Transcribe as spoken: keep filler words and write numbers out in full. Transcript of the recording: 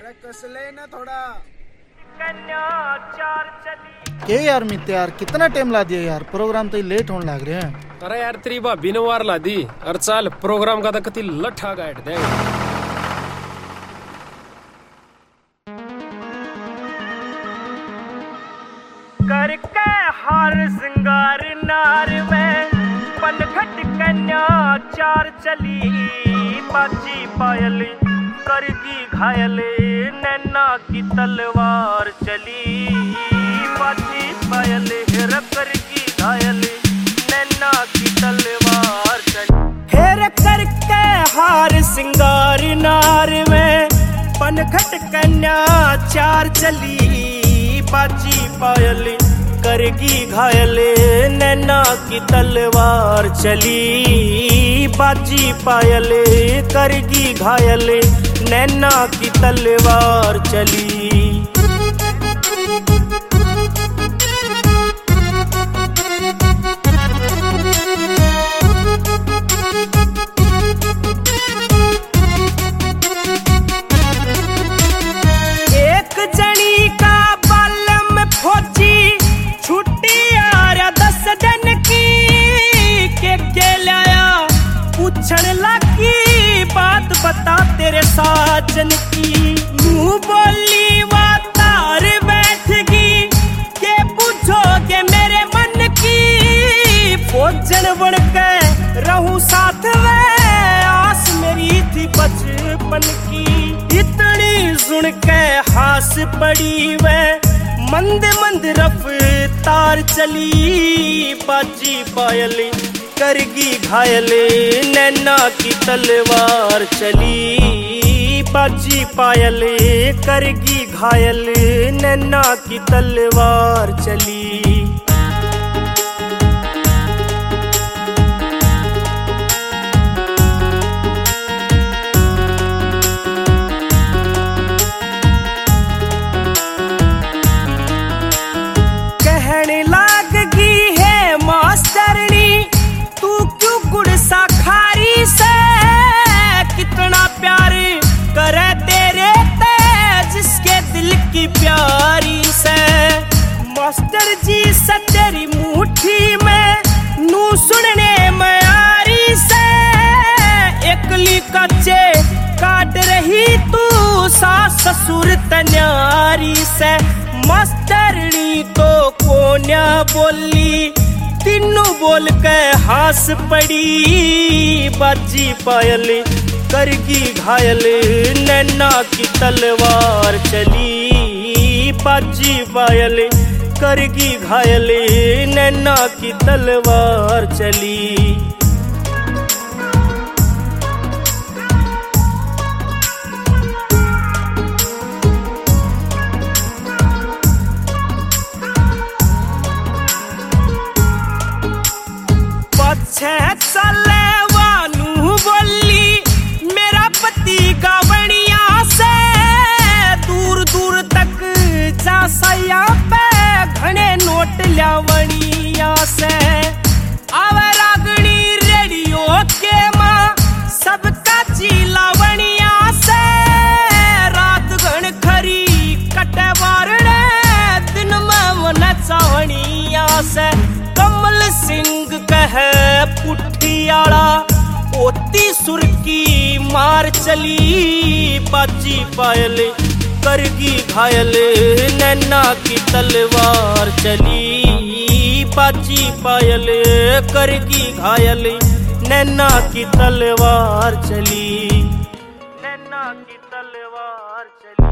अरे कसले ना थोड़ा के यार मित्र यार कितना टाइम ला दिया यार, प्रोग्राम तो लेट होने लग रहे हैं। अरे यार तेरी भाभी ने वार ला दी और चाल प्रोग्राम का तो कति लठा गाइड देंगे। करके हार सिंगार नार में पनघट कन्या चार चली, बाजी पायल करगी घायल नैना की तलवार चली, बाजी पायल हेर करगी घायल नैना की तलवार चली। हेर करके हार सिंगार नार में पनघट कन्या चार चली, बाजी पायल करगी घायल नैना की तलवार चली, बाजी पायल करगी घायल नैना की तलवार चली। एक जनी का बालम फौजी छुट्टी आया दस दिन की, के गेलाया पूछन लगी बात बता तेरे साजन की। मुँह बोली बात तार बैठ गई के पूछोगे मेरे मन की, फौजन बन के रहूं साथ में आस मेरी थी बचपन की। इतनी सुन के हास पड़ी वे मंद मंद रफ्तार चली, बाजी पायल करगी घायल नैना की तलवार चली, बाजी पायल करगी घायल नैना की तलवार चली। कहने लागगी है मास्टरनी तू क्यों गुड़सा खारी से, कितना प्यार करे तेरे ते जिसके दिल की प्यारी से। मास्टर जी से तेरी मुट्ठी में नू सुनने में आरी से, एकली कच्चे काट रही तू सास ससुर तन्यारी से। मास्टरनी तो कोन्या बोली तीनों बोल के हास पड़ी, बाजी पायल करगी घायल नैना की तलवार चली, बाजी पायल करगी घायल नैना की तलवार चली। छह चले वानू बोली मेरा पति गावणिया से, दूर दूर तक जा सया पे घने नोट लावणिया से। आवे रागणी रेडियो के माँ सबका चिलावणिया से, रात घन खरी कटे वारणे दिन में मन चावणिया से। कमल सिंह कहे पुठियाला ओती सुर की मार चली, बाजी पायल करगी घायल नैना की तलवार चली, बाजी पायल करगी घायल नैना की तलवार चली, नैना की तलवार चली।